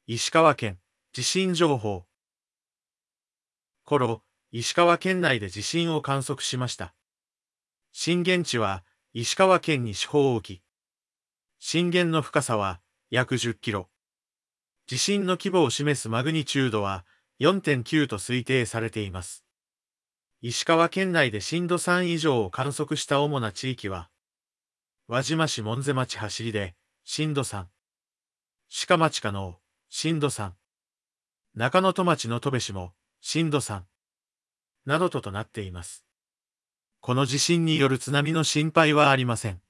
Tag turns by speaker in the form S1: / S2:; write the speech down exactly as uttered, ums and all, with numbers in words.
S1: 石川県、地震情報。頃、石川県内で地震を観測しました。震源地は、石川県西方沖。震源の深さは、約じゅっキロ。地震の規模を示すマグニチュードは、よんてんきゅう と推定されています。石川県内で震度さん以上を観測した主な地域は、輪島市門瀬町走で、震度さん。鹿町加納、震度さん。中野戸町の戸部市も、震度さん。などととなっています。この地震による津波の心配はありません。